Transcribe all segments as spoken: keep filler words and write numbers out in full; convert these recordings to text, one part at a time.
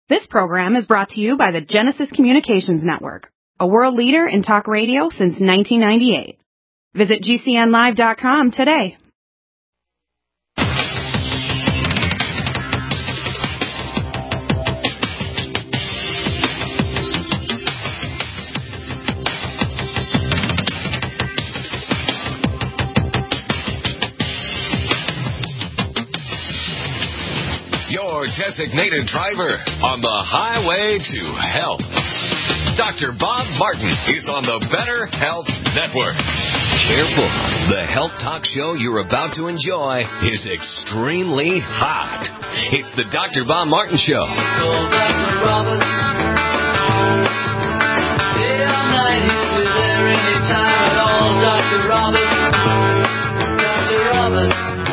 This program is brought to you by the Genesis Communications Network, a world leader in talk radio since nineteen ninety-eight. Visit G C N live dot com today. Your designated driver on the highway to health. Doctor Bob Martin is on the Better Health Network. Careful, the health talk show you're about to enjoy is extremely hot. It's the Doctor Bob Martin Show. Doctor Robert, Doctor Robert.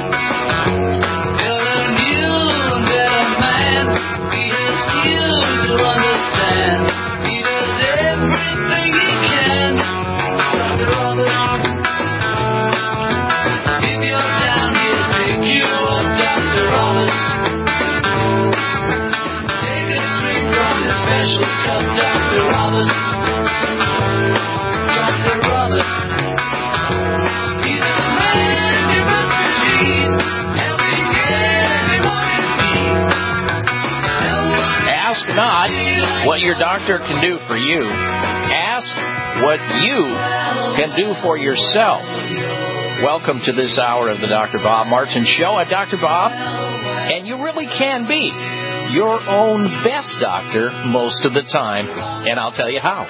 Ask not what your doctor can do for you. Ask what you can do for yourself. Welcome to this hour of the Doctor Bob Martin Show. I'm Doctor Bob, and you really can be your own best doctor most of the time, and I'll tell you how.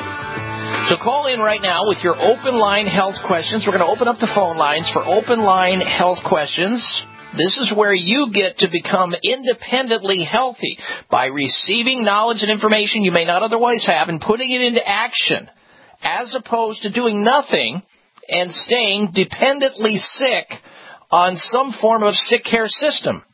So call in right now with your open line health questions. We're going to open up the phone lines for open line health questions. This is where you get to become independently healthy by receiving knowledge and information you may not otherwise have and putting it into action, as opposed to doing nothing and staying dependently sick on some form of sick care system.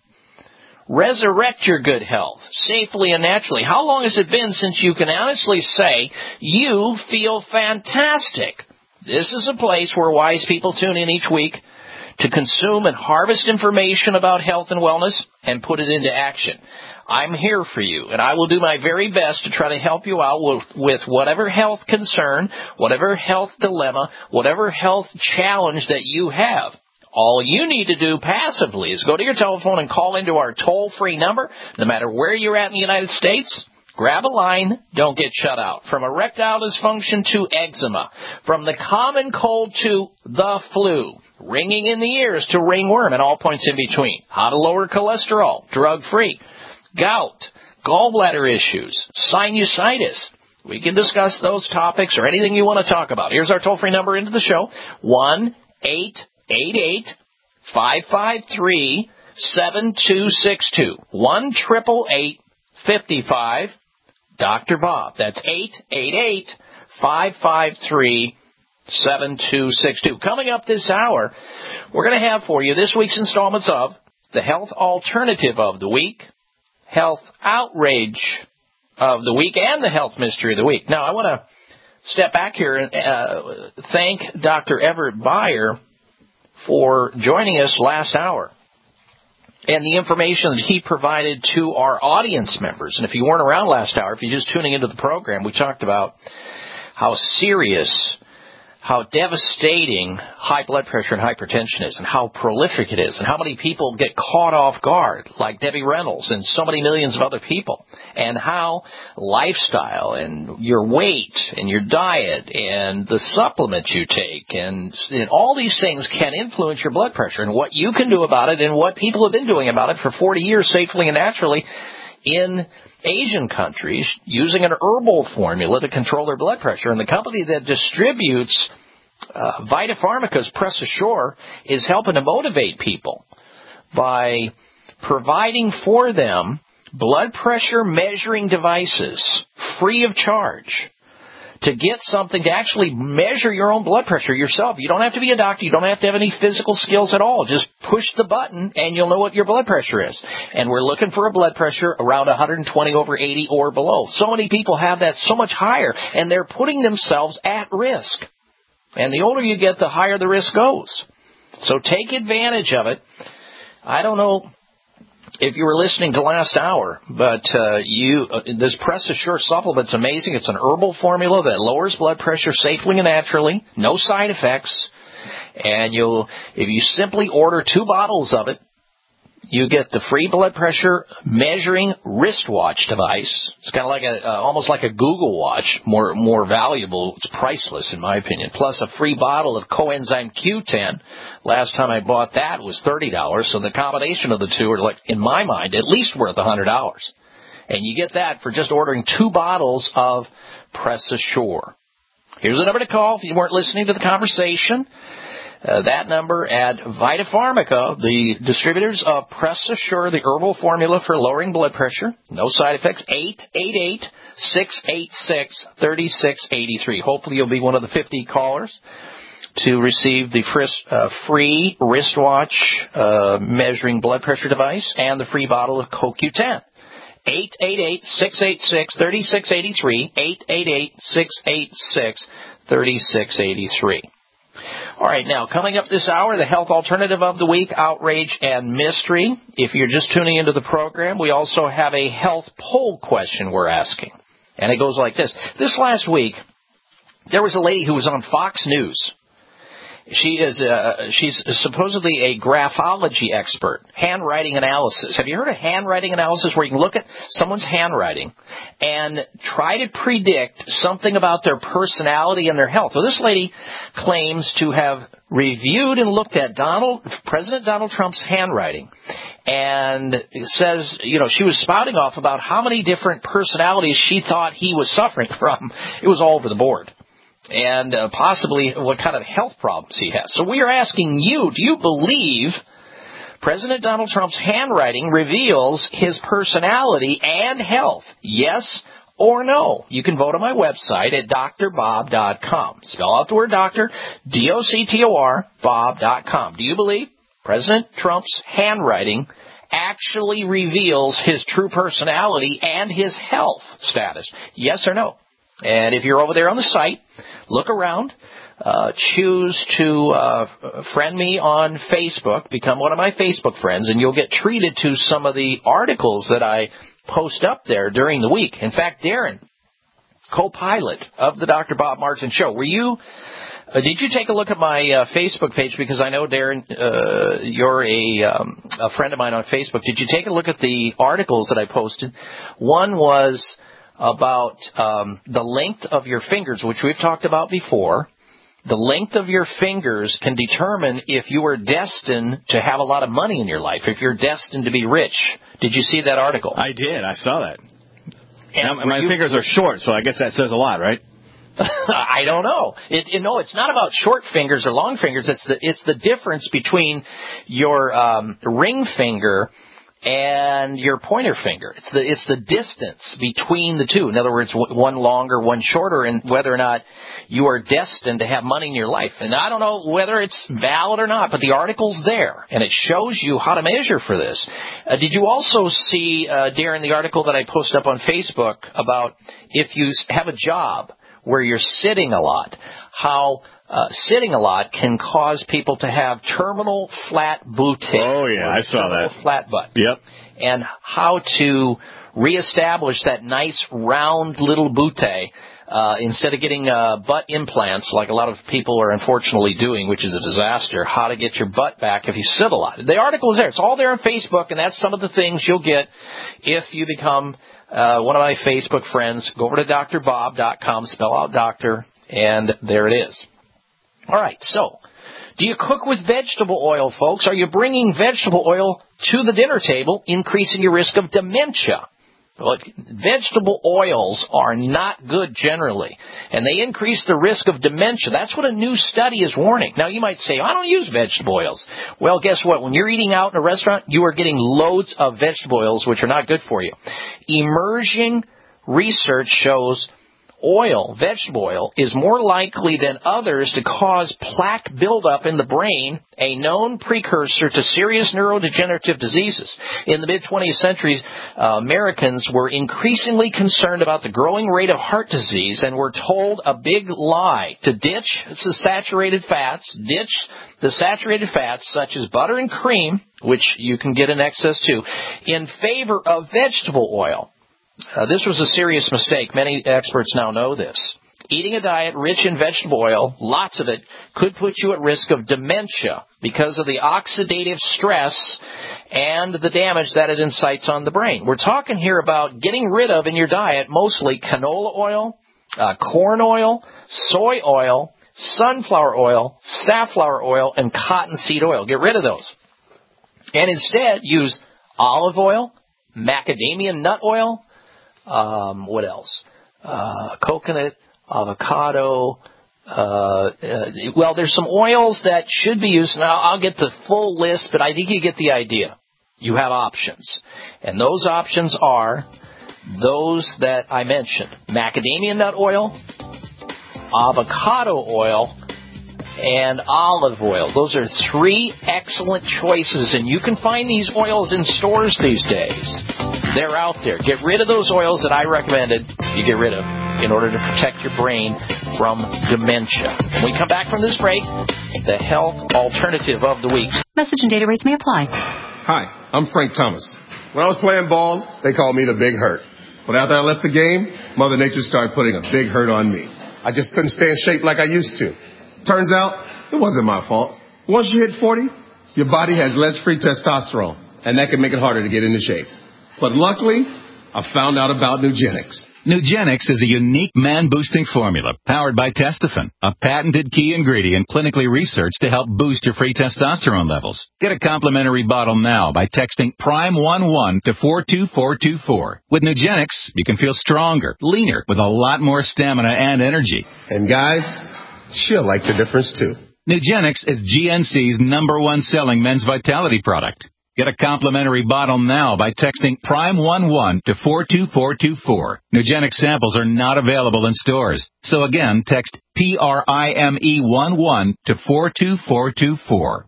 Resurrect your good health safely and naturally. How long has it been since you can honestly say you feel fantastic? This is a place where wise people tune in each week to consume and harvest information about health and wellness and put it into action. I'm here for you, and I will do my very best to try to help you out with, with whatever health concern, whatever health dilemma, whatever health challenge that you have. All you need to do passively is go to your telephone and call into our toll-free number, no matter where you're at in the United States. Grab a line, don't get shut out. From erectile dysfunction to eczema, from the common cold to the flu, ringing in the ears to ringworm and all points in between. How to lower cholesterol, drug-free, gout, gallbladder issues, sinusitis. We can discuss those topics or anything you want to talk about. Here's our toll-free number into the show, one eight eight eight, five five three, seven two six two, one eight eight eight, five five, Doctor Bob. That's eight eight eight, five five three, seven two six two. Coming up this hour, we're going to have for you this week's installments of the Health Alternative of the Week, Health Outrage of the Week, and the Health Mystery of the Week. Now, I want to step back here and uh, thank Doctor Everett Beyer for joining us last hour and the information that he provided to our audience members. And if you weren't around last hour, if you're just tuning into the program, we talked about how serious, how devastating high blood pressure and hypertension is and how prolific it is and how many people get caught off guard, like Debbie Reynolds and so many millions of other people, and how lifestyle and your weight and your diet and the supplements you take and, and all these things can influence your blood pressure and what you can do about it and what people have been doing about it for forty years safely and naturally in Asian countries using an herbal formula to control their blood pressure. And the company that distributes uh, Vita Pharmaca's Press Assure is helping to motivate people by providing for them blood pressure measuring devices free of charge to get something to actually measure your own blood pressure yourself. You don't have to be a doctor. You don't have to have any physical skills at all. Just push the button and you'll know what your blood pressure is. And we're looking for a blood pressure around one twenty over eighty or below. So many people have that so much higher, and they're putting themselves at risk. And the older you get, the higher the risk goes. So take advantage of it. I don't know if you were listening to last hour, but uh, you uh, this Press Assure supplement's amazing. It's an herbal formula that lowers blood pressure safely and naturally, no side effects. And you'll, if you simply order two bottles of it, you get the free blood pressure measuring wristwatch device. It's kind of like a, uh, almost like a Google Watch, more more valuable. It's priceless in my opinion. Plus a free bottle of Coenzyme Q ten. Last time I bought that was thirty dollars. So the combination of the two are, like, in my mind, at least worth one hundred dollars. And you get that for just ordering two bottles of Press Assure. Here's the number to call if you weren't listening to the conversation. Uh, that number at Vita Pharmica, the distributors of Press Assure, the herbal formula for lowering blood pressure. No side effects. eight eight eight, six eight six, three six eight three. Hopefully you'll be one of the fifty callers to receive the fris- uh, free wristwatch uh, measuring blood pressure device and the free bottle of Co Q ten. eight eight eight, six eight six, three six eight three. eight eight eight, six eight six, three six eight three. All right, now, coming up this hour, the health alternative of the week, outrage and mystery. If you're just tuning into the program, we also have a health poll question we're asking. And it goes like this. This last week, there was a lady who was on Fox News. She is uh, she's supposedly a graphology expert, handwriting analysis. Have you heard of handwriting analysis, where you can look at someone's handwriting and try to predict something about their personality and their health? Well, this lady claims to have reviewed and looked at Donald President Donald Trump's handwriting, and says, you know, she was spouting off about how many different personalities she thought he was suffering from. It was all over the board. And uh, possibly what kind of health problems he has. So we are asking you, do you believe President Donald Trump's handwriting reveals his personality and health? Yes or no? You can vote on my website at D R bob dot com. Spell out the word doctor, D O C T O R, bob dot com. Do you believe President Trump's handwriting actually reveals his true personality and his health status? Yes or no? And if you're over there on the site, look around, uh, choose to uh, friend me on Facebook, become one of my Facebook friends, and you'll get treated to some of the articles that I post up there during the week. In fact, Darren, co-pilot of the Doctor Bob Martin Show, were you, uh, did you take a look at my uh, Facebook page? Because I know, Darren, uh, you're a, um, a friend of mine on Facebook. Did you take a look at the articles that I posted? One was about um, the length of your fingers, which we've talked about before. The length of your fingers can determine if you are destined to have a lot of money in your life, if you're destined to be rich. Did you see that article? I did. I saw that. And now, my you, fingers are short, so I guess that says a lot, right? I don't know. It, you know, it's not about short fingers or long fingers. It's the it's the difference between your um, ring finger and your pointer finger. It's the it's the distance between the two. In other words, one longer, one shorter, and whether or not you are destined to have money in your life. And I don't know whether it's valid or not, but the article's there, and it shows you how to measure for this. Uh, did you also see, uh, Darren, the article that I posted up on Facebook about if you have a job where you're sitting a lot, how Uh, sitting a lot can cause people to have terminal flat butte. Oh, yeah, I saw that. Flat butt. Yep. And how to reestablish that nice round little butte uh, instead of getting uh, butt implants like a lot of people are unfortunately doing, which is a disaster. How to get your butt back if you sit a lot. The article is there. It's all there on Facebook, and that's some of the things you'll get if you become uh, one of my Facebook friends. Go over to D R bob dot com, spell out doctor, and there it is. All right, so do you cook with vegetable oil, folks? Are you bringing vegetable oil to the dinner table, increasing your risk of dementia? Look, vegetable oils are not good generally, and they increase the risk of dementia. That's what a new study is warning. Now, you might say, I don't use vegetable oils. Well, guess what? When you're eating out in a restaurant, you are getting loads of vegetable oils, which are not good for you. Emerging research shows oil, vegetable oil, is more likely than others to cause plaque buildup in the brain, a known precursor to serious neurodegenerative diseases. In the mid-twentieth century, uh, Americans were increasingly concerned about the growing rate of heart disease and were told a big lie to ditch the saturated fats, ditch the saturated fats such as butter and cream, which you can get in excess to, in favor of vegetable oil. Uh, this was a serious mistake. Many experts now know this. Eating a diet rich in vegetable oil, lots of it, could put you at risk of dementia because of the oxidative stress and the damage that it incites on the brain. We're talking here about getting rid of in your diet mostly canola oil, uh, corn oil, soy oil, sunflower oil, safflower oil, and cottonseed oil. Get rid of those. And instead use olive oil, macadamia nut oil, um, what else? Uh, coconut, avocado, uh, uh, well, there's some oils that should be used. Now, I'll get the full list, but I think you get the idea. You have options. And those options are those that I mentioned. Macadamia nut oil, avocado oil, and olive oil. Those are three excellent choices, and you can find these oils in stores these days. They're out there. Get rid of those oils that I recommended you get rid of in order to protect your brain from dementia. When we come back from this break, the health alternative of the week. Message and data rates may apply. Hi, I'm Frank Thomas. When I was playing ball, they called me the Big Hurt. But after I left the game, Mother Nature started putting a big hurt on me. I just couldn't stay in shape like I used to. Turns out, it wasn't my fault. Once you hit forty, your body has less free testosterone, and that can make it harder to get into shape. But luckily, I found out about Nugenix. Nugenix is a unique man-boosting formula powered by Testofen, a patented key ingredient clinically researched to help boost your free testosterone levels. Get a complimentary bottle now by texting prime one one to four two four two four. With Nugenix, you can feel stronger, leaner, with a lot more stamina and energy. And guys, she'll like the difference too. Nugenix is G N C's number one selling men's vitality product. Get a complimentary bottle now by texting prime one one to four two four two four. Nugenix samples are not available in stores. So again, text P R I M E one one to four two four two four.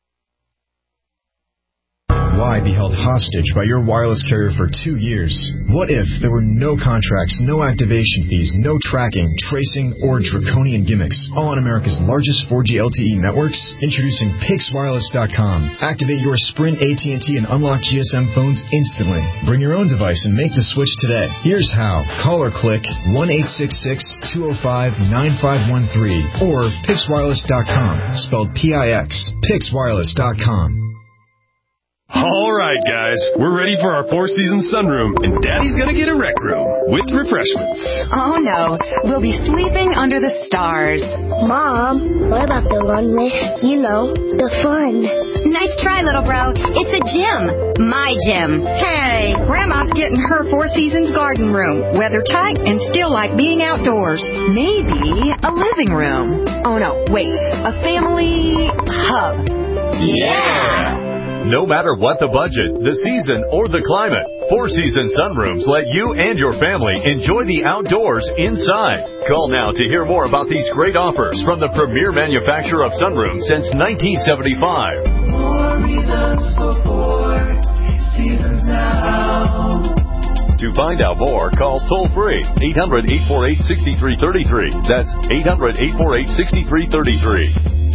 Why be held hostage by your wireless carrier for two years? What if there were no contracts, no activation fees, no tracking, tracing, or draconian gimmicks, all on America's largest four G L T E networks? Introducing Pix Wireless dot com. Activate your Sprint, A T and T, and unlock G S M phones instantly. Bring your own device and make the switch today. Here's how. Call or click one eight six six, two oh five, nine five one three or Pix Wireless dot com, spelled P I X. Pix Wireless dot com. All right, guys, we're ready for our Four Seasons sunroom, and Daddy's gonna get a rec room with refreshments. Oh, no. We'll be sleeping under the stars. Mom, what about the run with, you know, the fun? Nice try, little bro. It's a gym. My gym. Hey, Grandma's getting her Four Seasons garden room. Weather tight and still like being outdoors. Maybe a living room. Oh, no, wait. A family hub. Yeah! No matter what the budget, the season, or the climate, Four Seasons Sunrooms let you and your family enjoy the outdoors inside. Call now to hear more about these great offers from the premier manufacturer of sunrooms since nineteen seventy-five. More reasons for Four Seasons now. To find out more, call toll-free eight hundred, eight four eight, six three three three. That's eight hundred, eight four eight, six three three three.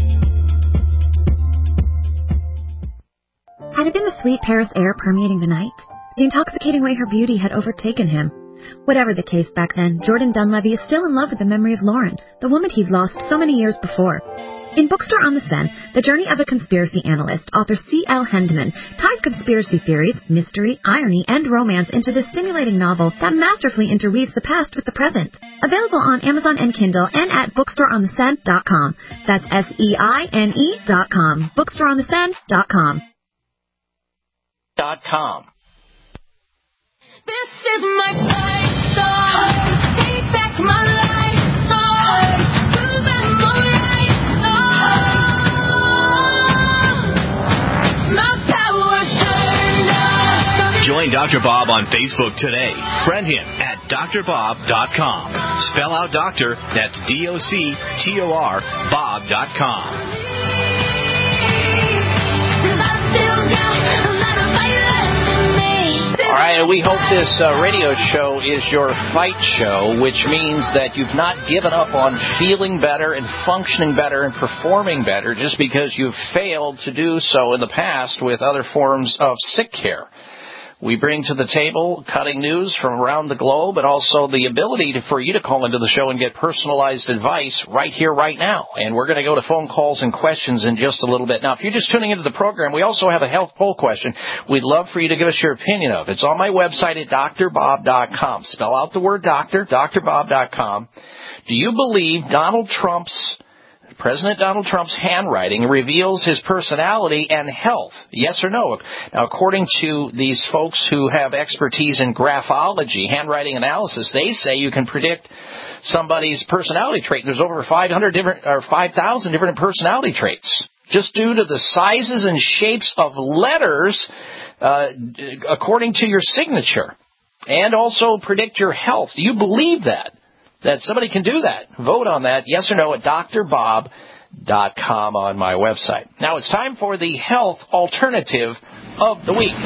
Had it been the sweet Paris air permeating the night? The intoxicating way her beauty had overtaken him? Whatever the case back then, Jordan Dunleavy is still in love with the memory of Lauren, the woman he'd lost so many years before. In Bookstore on the Seine, The Journey of a Conspiracy Analyst, author C L Hendeman ties conspiracy theories, mystery, irony, and romance into this stimulating novel that masterfully interweaves the past with the present. Available on Amazon and Kindle and at bookstore on the seine dot com. That's S E I N E dot com. bookstore on the seine dot com. Dot com. This is my fight song. Take back my life song. Prove I'm alright song. My power's turned up. Join Doctor Bob on Facebook today. Friend him at D R bob dot com. Spell out doctor, that's D O C T O R, Bob dot com. I still got a lot of fight left in me. All right, and we hope this uh, radio show is your fight show, which means that you've not given up on feeling better and functioning better and performing better just because you've failed to do so in the past with other forms of sick care. We bring to the table cutting news from around the globe and also the ability to, for you to call into the show and get personalized advice right here, right now. And we're going to go to phone calls and questions in just a little bit. Now, if you're just tuning into the program, we also have a health poll question we'd love for you to give us your opinion of. It's on my website at D R bob dot com. Spell out the word doctor, D R bob dot com. Do you believe Donald Trump's President Donald Trump's handwriting reveals his personality and health? Yes or no? Now, according to these folks who have expertise in graphology, handwriting analysis, they say you can predict somebody's personality trait. There's over five hundred different, or five thousand different personality traits just due to the sizes and shapes of letters uh, according to your signature, and also predict your health. Do you believe that? That somebody can do that? Vote on that, yes or no, at D R bob dot com on my website. Now it's time for the health alternative of the week.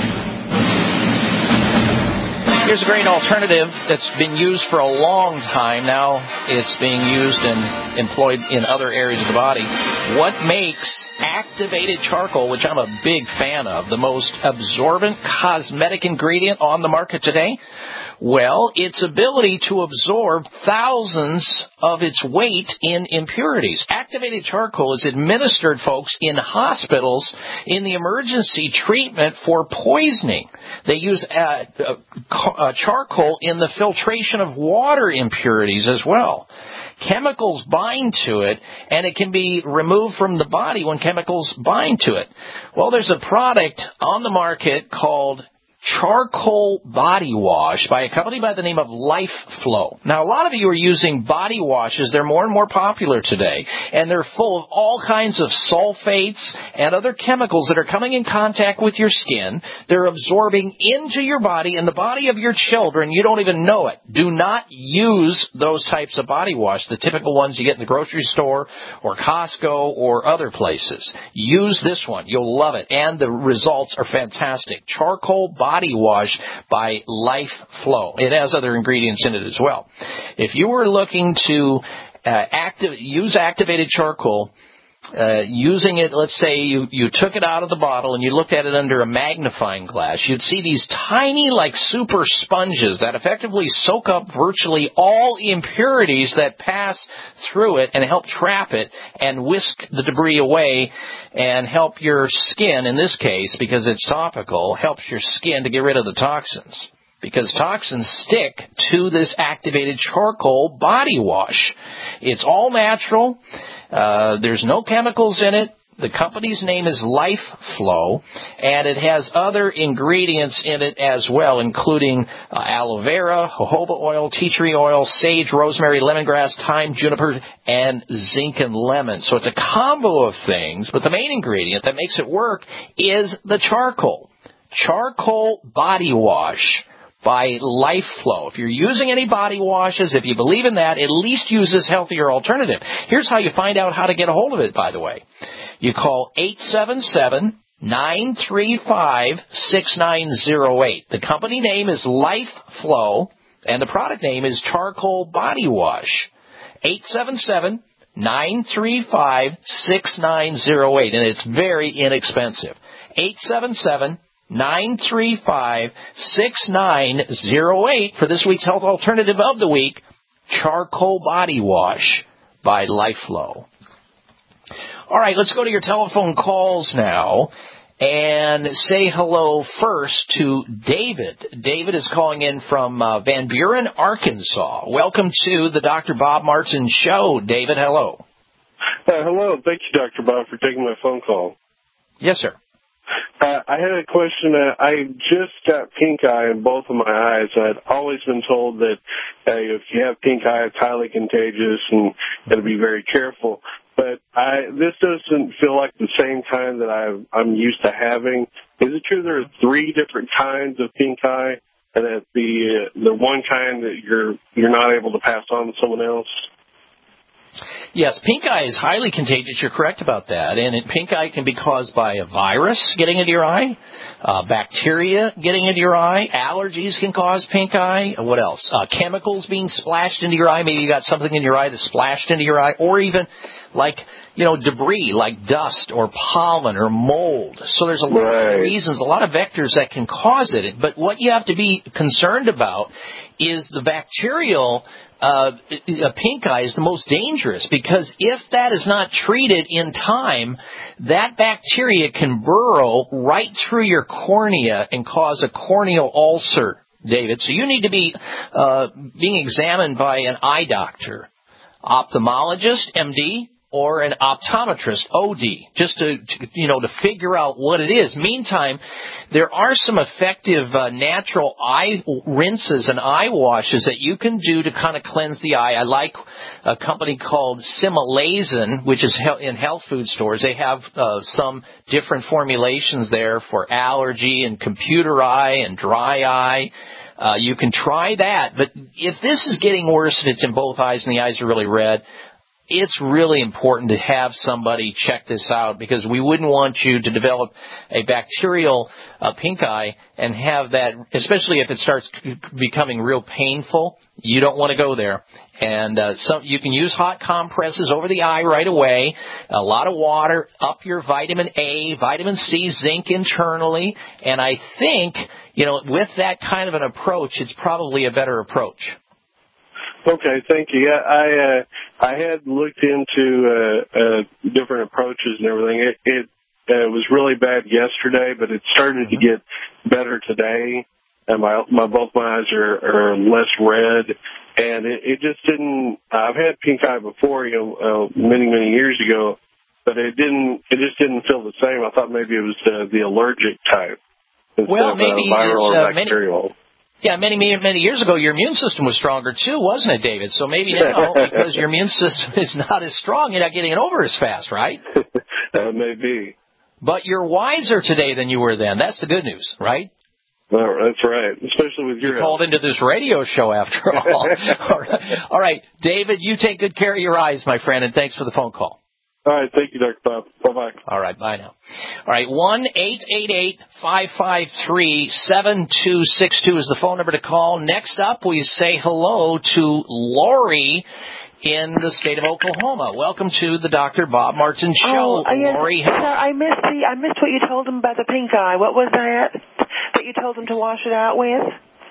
Here's a great alternative that's been used for a long time. Now it's being used and employed in other areas of the body. What makes activated charcoal, which I'm a big fan of, the most absorbent cosmetic ingredient on the market today? Well, its ability to absorb thousands of its weight in impurities. Activated charcoal is administered, folks, in hospitals in the emergency treatment for poisoning. They use uh, uh, charcoal in the filtration of water impurities as well. Chemicals bind to it, and it can be removed from the body when chemicals bind to it. Well, there's a product on the market called charcoal body wash by a company by the name of Life Flow. Now, a lot of you are using body washes. They're more and more popular today, and they're full of all kinds of sulfates and other chemicals that are coming in contact with your skin. They're absorbing into your body and the body of your children. You don't even know it. Do not use those types of body wash, the typical ones you get in the grocery store or Costco or other places. Use this one. You'll love it, and the results are fantastic. Charcoal body Body wash by Life Flow. It has other ingredients in it as well. If you were looking to uh, active, use activated charcoal, uh, using it, let's say you, you took it out of the bottle and you looked at it under a magnifying glass, you'd see these tiny, like super sponges that effectively soak up virtually all impurities that pass through it and help trap it and whisk the debris away and help your skin, in this case, because it's topical, helps your skin to get rid of the toxins. Because toxins stick to this activated charcoal body wash. It's all natural. Uh, there's no chemicals in it. The company's name is Life Flow, and it has other ingredients in it as well, including uh, aloe vera, jojoba oil, tea tree oil, sage, rosemary, lemongrass, thyme, juniper, and zinc and lemon. So it's a combo of things, but the main ingredient that makes it work is the charcoal. Charcoal body wash by Life Flow. If you're using any body washes, if you believe in that, at least use this healthier alternative. Here's how you find out how to get a hold of it, by the way. You call eight seven seven, nine three five, six nine zero eight. The company name is Life Flow, and the product name is Charcoal Body Wash. eight seven seven, nine three five, six nine zero eight, and it's very inexpensive. eight seven seven, nine three five, six nine zero eight for this week's health alternative of the week, Charcoal Body Wash by Life Flow. All right, let's go to your telephone calls now and say hello first to David. David is calling in from uh, Van Buren, Arkansas. Welcome to the Doctor Bob Martin Show. David, hello. Uh, hello. Thank you, Doctor Bob, for taking my phone call. Yes, sir. Uh, I had a question. Uh, I just got pink eye in both of my eyes. I'd always been told that uh, if you have pink eye, it's highly contagious and got to be very careful. But I, this doesn't feel like the same kind that I've, I'm used to having. Is it true there are three different kinds of pink eye, and that the uh, the one kind that you're you're not able to pass on to someone else? Yes, pink eye is highly contagious. You're correct about that. And it, pink eye can be caused by a virus getting into your eye, uh, bacteria getting into your eye, allergies can cause pink eye. What else? Uh, chemicals being splashed into your eye. Maybe you got something in your eye that splashed into your eye, or even like, you know, debris like dust or pollen or mold. So there's a lot right. of reasons, a lot of vectors that can cause it. But what you have to be concerned about is the bacterial uh, pink eye is the most dangerous, because if that is not treated in time, that bacteria can burrow right through your cornea and cause a corneal ulcer, David. So you need to be uh, being examined by an eye doctor, ophthalmologist, M D, or an optometrist, O D, just to, to, you know, to figure out what it is. Meantime, there are some effective uh, natural eye rinses and eye washes that you can do to kind of cleanse the eye. I like a company called Similazin, which is in health food stores. They have uh, some different formulations there for allergy and computer eye and dry eye. Uh, you can try that. But if this is getting worse and it's in both eyes and the eyes are really red, it's really important to have somebody check this out, because we wouldn't want you to develop a bacterial uh, pink eye and have that, especially if it starts becoming real painful. You don't want to go there. And uh, some, you can use hot compresses over the eye right away, a lot of water, up your vitamin A, vitamin C, zinc internally. And I think, you know, with that kind of an approach, it's probably a better approach. Okay, thank you. Yeah, I uh, I had looked into uh, uh, different approaches and everything. It, it uh, was really bad yesterday, but it started mm-hmm. to get better today. And my my both my eyes are, are less red, and it, it just didn't. I've had pink eye before, you know, uh, many many years ago, but it didn't. It just didn't feel the same. I thought maybe it was uh, the allergic type instead well, of maybe uh, viral uh, or bacterial. Many- Yeah, many, many, many years ago, your immune system was stronger, too, wasn't it, David? So maybe now, because your immune system is not as strong, you're not getting it over as fast, right? That may be. But you're wiser today than you were then. That's the good news, right? Well, that's right, especially with your You called into this radio show, after all. all, right. all right, David, you take good care of your eyes, my friend, and thanks for the phone call. All right, thank you, Doctor Bob. Bye-bye. All right, bye now. All right, one eight eight eight, five five three, seven two six two is the phone number to call. Next up, we say hello to Lori in the state of Oklahoma. Welcome to the Doctor Bob Martin Show. Oh, yes, Lori. sir, I missed the I missed what you told him about the pink eye. What was that that you told him to wash it out with?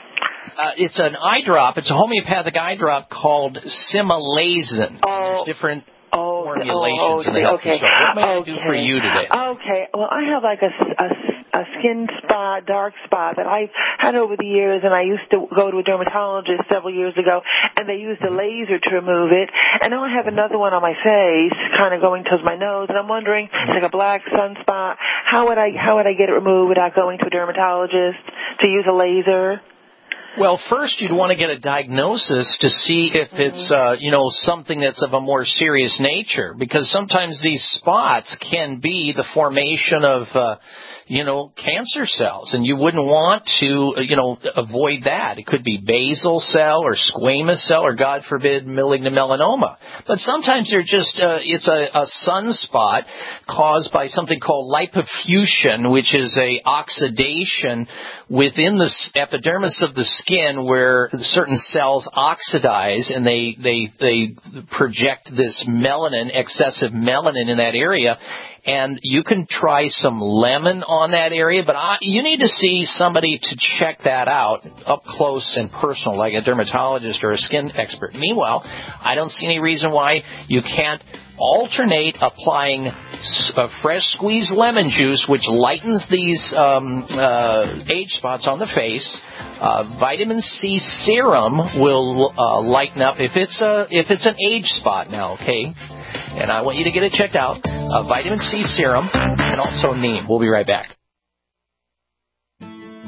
Uh, it's an eye drop. It's a homeopathic eye drop called Similazin. Oh. There's different Oh, formulations oh, in the health okay. food store. What may okay. I do for you today? Okay. Well, I have like a, a, a skin spot, dark spot that I've had over the years, and I used to go to a dermatologist several years ago, and they used a laser to remove it. And now I have another one on my face, kind of going towards my nose, and I'm wondering, it's like a black sunspot. How would I how would I get it removed without going to a dermatologist to use a laser? Well, first you'd want to get a diagnosis to see if it's, uh, you know, something that's of a more serious nature, because sometimes these spots can be the formation of, uh, you know, cancer cells, and you wouldn't want to, uh, you know, avoid that. It could be basal cell or squamous cell or, God forbid, malignant melanoma. But sometimes they're just, uh, it's a, a sunspot caused by something called lipofuscin, which is a oxidation within the epidermis of the skin where certain cells oxidize and they, they, they project this melanin, excessive melanin in that area. And you can try some lemon on that area, but I, you need to see somebody to check that out up close and personal, like a dermatologist or a skin expert. Meanwhile, I don't see any reason why you can't alternate applying a fresh squeezed lemon juice, which lightens these um, uh, age spots on the face. Uh, vitamin C serum will uh, lighten up if it's a if it's an age spot now. Okay. And I want you to get it checked out. Uh, vitamin C serum and also neem. We'll be right back.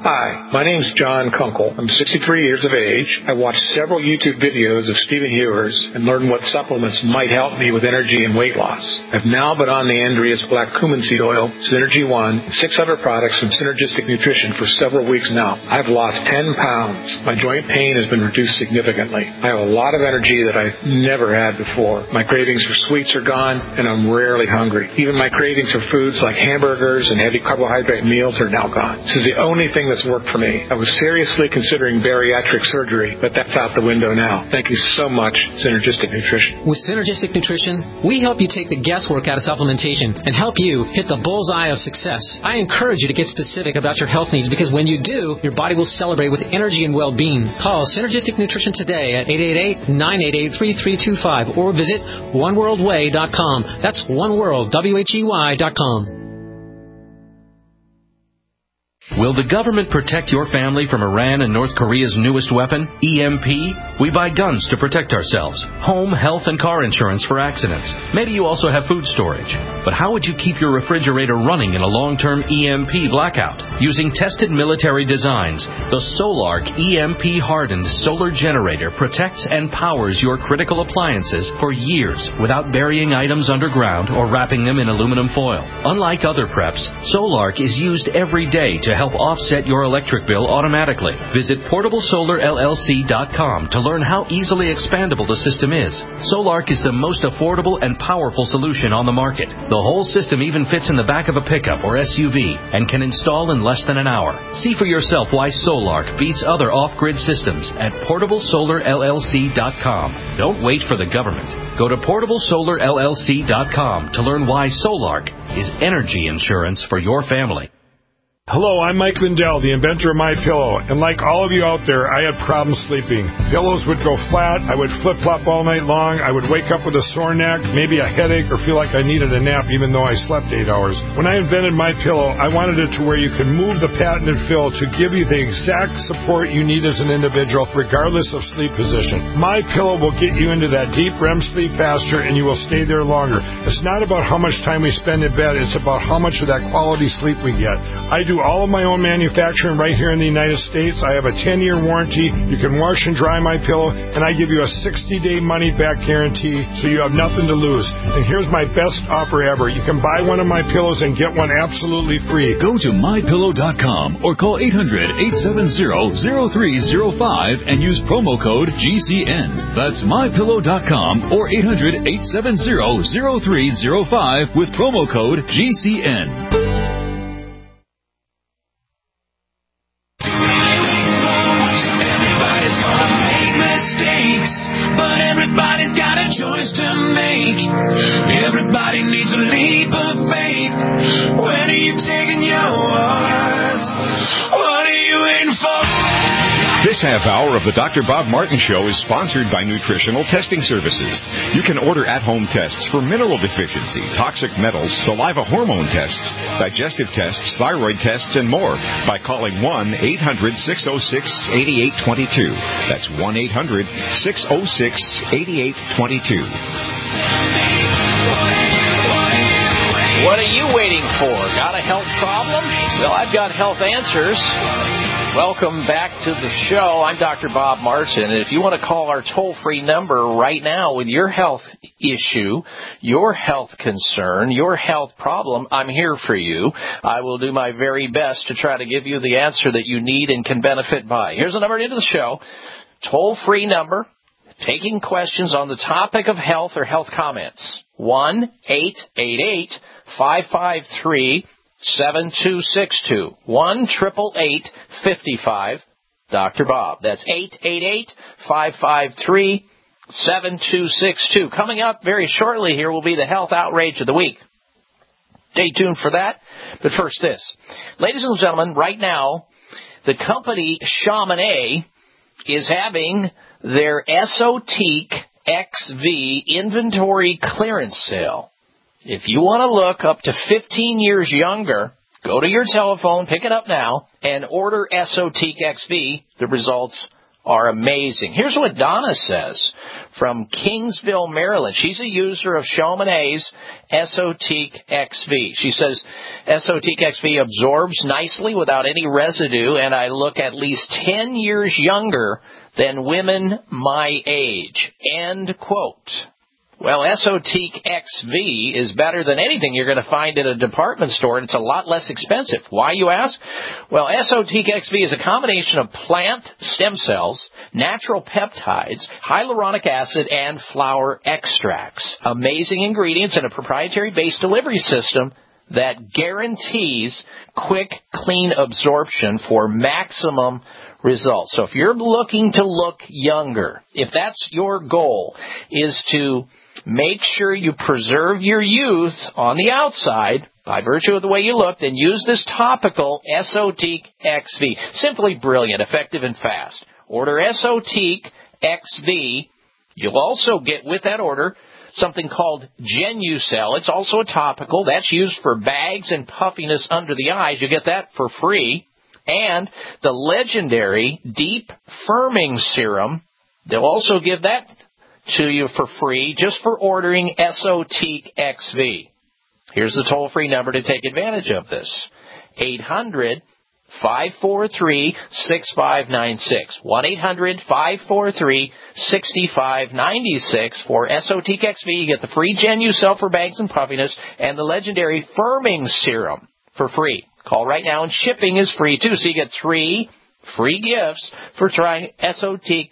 Hi, my name's John Kunkel. I'm sixty-three years of age. I watched several YouTube videos of Stephen Hewers and learned what supplements might help me with energy and weight loss. I've now been on the Andreas Black Cumin Seed Oil, Synergy One, and six other products from Synergistic Nutrition for several weeks now. I've lost ten pounds. My joint pain has been reduced significantly. I have a lot of energy that I've never had before. My cravings for sweets are gone, and I'm rarely hungry. Even my cravings for foods like hamburgers and heavy carbohydrate meals are now gone. This is the only thing that's worked for me. I was seriously considering bariatric surgery, but that's out the window now. Thank you so much, Synergistic Nutrition. With Synergistic Nutrition, we help you take the guesswork out of supplementation and help you hit the bullseye of success. I encourage you to get specific about your health needs because when you do, your body will celebrate with energy and well-being. Call Synergistic Nutrition today at eight eight eight, nine eight eight, three three two five or visit one world way dot com. That's oneworld, W H E Y dot com. Will the government protect your family from Iran and North Korea's newest weapon, E M P? We buy guns to protect ourselves, home, health, and car insurance for accidents. Maybe you also have food storage. But how would you keep your refrigerator running in a long-term E M P blackout? Using tested military designs, the Solark E M P-hardened solar generator protects and powers your critical appliances for years without burying items underground or wrapping them in aluminum foil. Unlike other preps, Solark is used every day to help offset your electric bill automatically. Visit portable solar L L C dot com to learn how easily expandable the system is. Solark is the most affordable and powerful solution on the market. The whole system even fits in the back of a pickup or S U V and can install in less than an hour. See for yourself why Solark beats other off-grid systems at portable solar L L C dot com. Don't wait for the government. Go to portable solar L L C dot com to learn why Solark is energy insurance for your family. Hello, I'm Mike Lindell, the inventor of MyPillow, and like all of you out there, I had problems sleeping. Pillows would go flat, I would flip-flop all night long, I would wake up with a sore neck, maybe a headache, or feel like I needed a nap even though I slept eight hours. When I invented MyPillow, I wanted it to where you could move the patented fill to give you the exact support you need as an individual, regardless of sleep position. MyPillow will get you into that deep R E M sleep faster, and you will stay there longer. It's not about how much time we spend in bed, it's about how much of that quality sleep we get. I do all of my own manufacturing right here in the United States. I have a ten-year warranty. You can wash and dry my pillow, and I give you a sixty-day money-back guarantee, so you have nothing to lose. And here's my best offer ever. You can buy one of my pillows and get one absolutely free. Go to my pillow dot com or call eight hundred, eight seven zero, zero three zero five and use promo code G C N. That's my pillow dot com or eight hundred, eight seven zero, zero three zero five with promo code G C N. Everybody needs a leap of faith. When are you taking yours? What are you waiting for? This half hour of the Doctor Bob Martin Show is sponsored by Nutritional Testing Services. You can order at-home tests for mineral deficiency, toxic metals, saliva hormone tests, digestive tests, thyroid tests, and more by calling one eight hundred, six oh six, eight eight two two. That's one eight hundred, six oh six, eight eight two two. What are you waiting for? Got a health problem? Well, I've got health answers. Welcome back to the show. I'm Doctor Bob Martin, and if you want to call our toll-free number right now with your health issue, your health concern, your health problem, I'm here for you. I will do my very best to try to give you the answer that you need and can benefit by. Here's the number into the show. Toll-free number, taking questions on the topic of health or health comments. one eight eight eight, five five three, seven two six two. one eight eight eight, five five, Doctor Bob. That's eight eight eight, five five three, seven two six two. Coming up very shortly here will be the health outrage of the week. Stay tuned for that. But first this. Ladies and gentlemen, right now, the company Shaman A is having their Esotique X V inventory clearance sale. If you want to look up to fifteen years younger, go to your telephone, pick it up now, and order Esotique X V. The results are amazing. Here's what Donna says from Kingsville, Maryland. She's a user of Chamonix's Esotique X V. She says, Esotique X V absorbs nicely without any residue, and I look at least ten years younger than women my age. End quote. Well, Esotique X V is better than anything you're going to find at a department store, and it's a lot less expensive. Why, you ask? Well, Esotique X V is a combination of plant stem cells, natural peptides, hyaluronic acid, and flower extracts. Amazing ingredients and a proprietary base delivery system that guarantees quick, clean absorption for maximum results. So if you're looking to look younger, if that's your goal, is to make sure you preserve your youth on the outside by virtue of the way you look, then use this topical Esotique X V. Simply brilliant, effective, and fast. Order Esotique X V. You'll also get with that order something called Genucel. It's also a topical. That's used for bags and puffiness under the eyes. You get that for free. And the legendary Deep Firming Serum, they'll also give that to you for free just for ordering Esotique X V. Here's the toll-free number to take advantage of this. eight hundred, five four three, six five nine six. one eight hundred, five four three, six five nine six for Esotique X V. You get the free Genucel for bags and puffiness and the legendary Firming Serum for free. Call right now, and shipping is free, too, so you get three free gifts for trying Esotique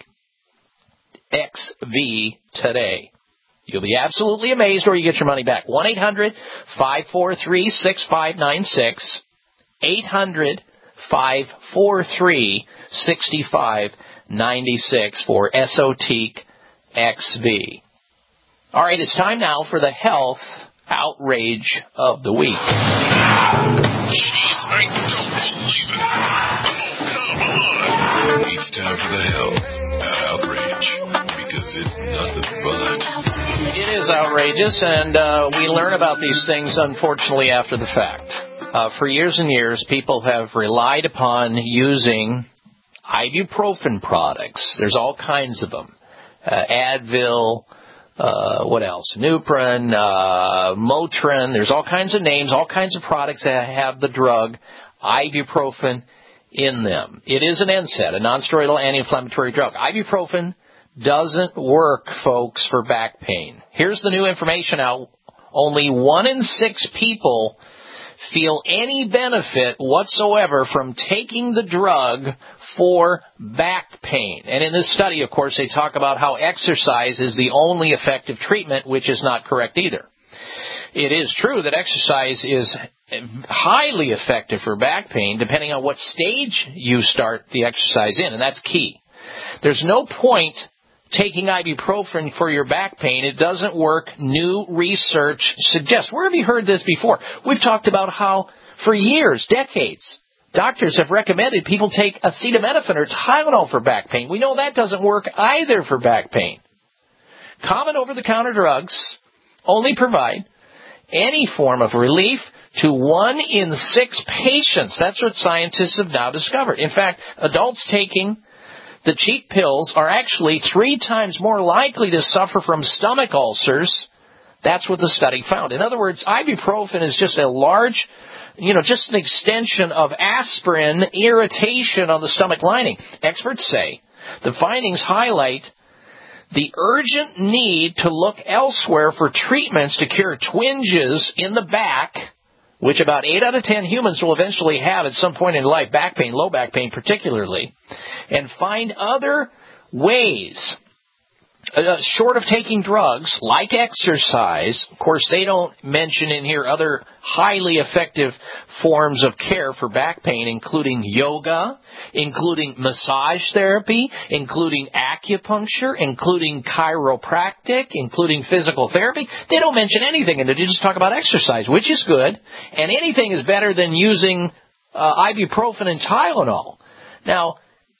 X V today. You'll be absolutely amazed, or you get your money back. one eight hundred, five four three, six five nine six. eight hundred, five four three, six five nine six for Esotique X V. All right, it's time now for the health outrage of the week. Jeez, I don't believe it. Oh, come on. It's time for the health outrage, because it's nothing but. It is outrageous, and uh, we learn about these things, unfortunately, after the fact. Uh, for years and years, people have relied upon using ibuprofen products. There's all kinds of them. Uh, Advil, Uh, what else? Nuprin, uh, Motrin. There's all kinds of names, all kinds of products that have the drug ibuprofen in them. It is an N SAID, a non-steroidal anti-inflammatory drug. Ibuprofen doesn't work, folks, for back pain. Here's the new information out. Only one in six people feel any benefit whatsoever from taking the drug for back pain. And in this study, of course, they talk about how exercise is the only effective treatment, which is not correct either. It is true that exercise is highly effective for back pain, depending on what stage you start the exercise in, and that's key. There's no point taking ibuprofen for your back pain. It doesn't work. New research suggests. Where have you heard this before? We've talked about how for years, decades, doctors have recommended people take acetaminophen or Tylenol for back pain. We know that doesn't work either for back pain. Common over-the-counter drugs only provide any form of relief to one in six patients. That's what scientists have now discovered. In fact, adults taking the cheap pills are actually three times more likely to suffer from stomach ulcers. That's what the study found. In other words, ibuprofen is just a large, you know, just an extension of aspirin irritation on the stomach lining. Experts say the findings highlight the urgent need to look elsewhere for treatments to cure twinges in the back, which about eight out of ten humans will eventually have at some point in life, back pain, low back pain particularly, and find other ways, uh, short of taking drugs, like exercise. Of course, they don't mention in here other highly effective forms of care for back pain, including yoga, including massage therapy, including acupuncture, including chiropractic, including physical therapy. They don't mention anything, and they just talk about exercise, which is good, and anything is better than using uh, ibuprofen and Tylenol. Now,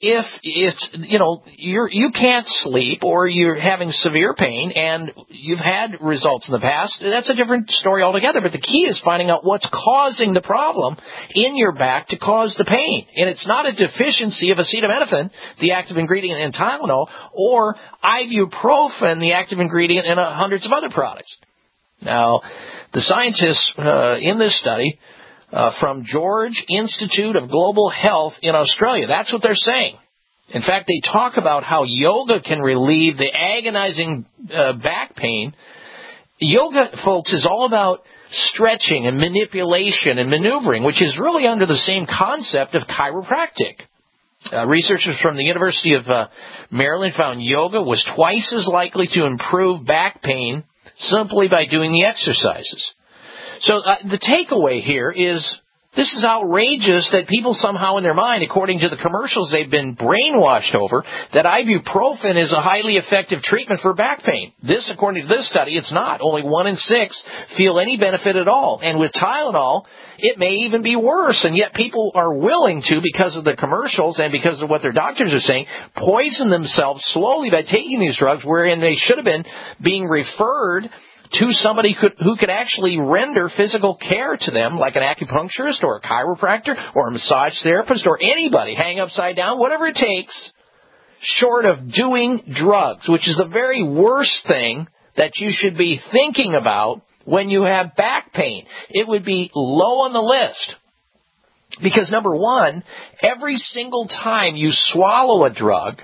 if it's, you know, you're, you can't sleep or you're having severe pain and you've had results in the past, that's a different story altogether. But the key is finding out what's causing the problem in your back to cause the pain. And it's not a deficiency of acetaminophen, the active ingredient in Tylenol, or ibuprofen, the active ingredient in uh, hundreds of other products. Now, the scientists uh, in this study uh, from George Institute of Global Health in Australia, that's what they're saying. In fact, they talk about how yoga can relieve the agonizing uh, back pain. Yoga, folks, is all about stretching and manipulation and maneuvering, which is really under the same concept of chiropractic. Uh, researchers from the University of uh, Maryland found yoga was twice as likely to improve back pain simply by doing the exercises. So uh, the takeaway here is this is outrageous that people somehow in their mind, according to the commercials they've been brainwashed over, that ibuprofen is a highly effective treatment for back pain. This, according to this study, it's not. Only one in six feel any benefit at all. And with Tylenol, it may even be worse. And yet people are willing to, because of the commercials and because of what their doctors are saying, poison themselves slowly by taking these drugs, wherein they should have been being referred to somebody could, who could actually render physical care to them, like an acupuncturist or a chiropractor or a massage therapist or anybody, hang upside down, whatever it takes, short of doing drugs, which is the very worst thing that you should be thinking about when you have back pain. It would be low on the list. Because, number one, every single time you swallow a drug,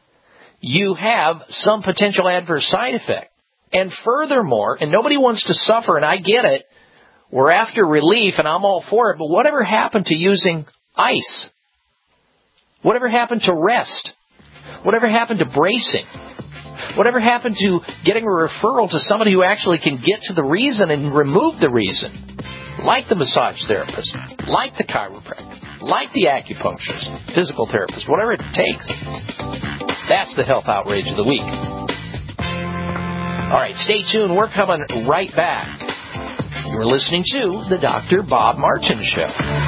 you have some potential adverse side effect. And furthermore, and nobody wants to suffer, and I get it, we're after relief, and I'm all for it, but whatever happened to using ice? Whatever happened to rest? Whatever happened to bracing? Whatever happened to getting a referral to somebody who actually can get to the reason and remove the reason? Like the massage therapist, like the chiropractor, like the acupuncturist, physical therapist, whatever it takes. That's the health outrage of the week. All right, stay tuned. We're coming right back. You're listening to the Doctor Bob Martin Show.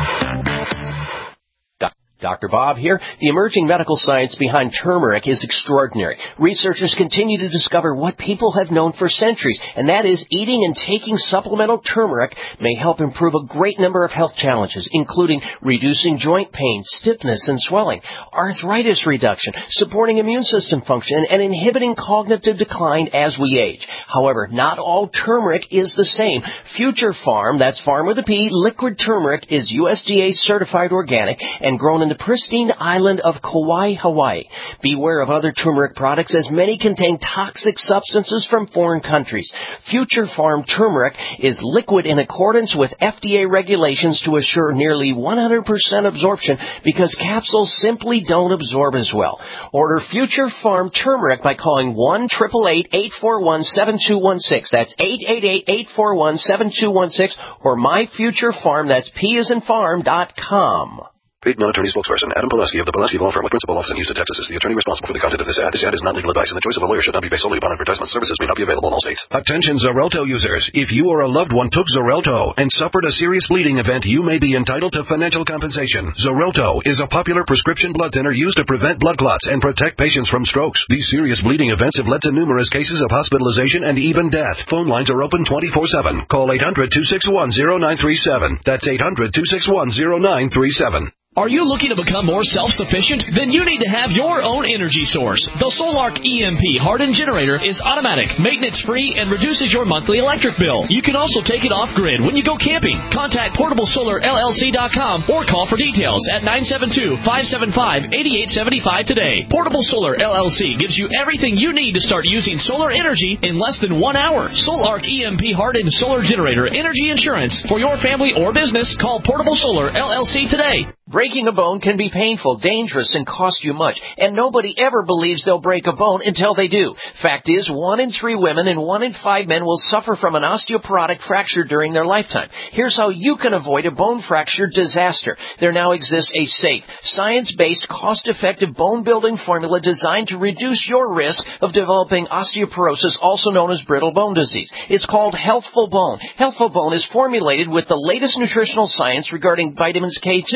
Doctor Bob here. The emerging medical science behind turmeric is extraordinary. Researchers continue to discover what people have known for centuries, and that is eating and taking supplemental turmeric may help improve a great number of health challenges, including reducing joint pain, stiffness, and swelling, arthritis reduction, supporting immune system function, and inhibiting cognitive decline as we age. However, not all turmeric is the same. Future Farm, that's Farm with a P, liquid turmeric is U S D A certified organic and grown in the pristine island of Kauai, Hawaii. Beware of other turmeric products, as many contain toxic substances from foreign countries. Future Farm turmeric is liquid in accordance with F D A regulations to assure nearly one hundred percent absorption, because capsules simply don't absorb as well. Order Future Farm turmeric by calling one eight eight eight, eight four one, seven two one six. That's eight eight eight, eight four one, seven two one six, or My Future Farm, that's P as in farm dot com. Paid non-attorney spokesperson Adam Pulaski of the Pulaski Law Firm with principal office in Houston, Texas is the attorney responsible for the content of this ad. This ad is not legal advice, and the choice of a lawyer should not be based solely upon advertisement. Services may not be available in all states. Attention Xarelto users. If you or a loved one took Xarelto and suffered a serious bleeding event, you may be entitled to financial compensation. Xarelto is a popular prescription blood thinner used to prevent blood clots and protect patients from strokes. These serious bleeding events have led to numerous cases of hospitalization and even death. Phone lines are open twenty-four seven. Call eight hundred, two six one, zero nine three seven. That's eight hundred, two six one, zero nine three seven. Are you looking to become more self-sufficient? Then you need to have your own energy source. The Solark E M P hardened generator is automatic, maintenance-free, and reduces your monthly electric bill. You can also take it off-grid when you go camping. Contact portable solar L L C dot com or call for details at nine seven two, five seven five, eight eight seven five today. Portable Solar L L C gives you everything you need to start using solar energy in less than one hour. Solark E M P hardened solar generator energy insurance for your family or business. Call Portable Solar L L C today. Breaking a bone can be painful, dangerous, and cost you much, and nobody ever believes they'll break a bone until they do. Fact is, one in three women and one in five men will suffer from an osteoporotic fracture during their lifetime. Here's how you can avoid a bone fracture disaster. There now exists a safe, science-based, cost-effective bone-building formula designed to reduce your risk of developing osteoporosis, also known as brittle bone disease. It's called Healthful Bone. Healthful Bone is formulated with the latest nutritional science regarding vitamins K two, D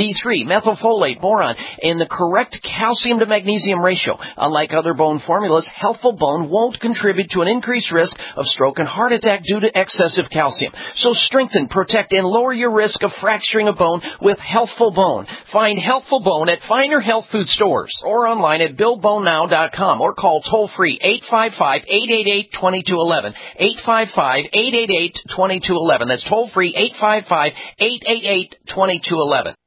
D three, methylfolate, boron, in the correct calcium to magnesium ratio. Unlike other bone formulas, Healthful Bone won't contribute to an increased risk of stroke and heart attack due to excessive calcium. So strengthen, protect, and lower your risk of fracturing a bone with Healthful Bone. Find Healthful Bone at finer health food stores or online at build bone now dot com or call toll-free eight five five, eight eight eight, two two one one, eight five five, eight eight eight, two two one one. That's toll-free eight five five, eight eight eight, two two one one.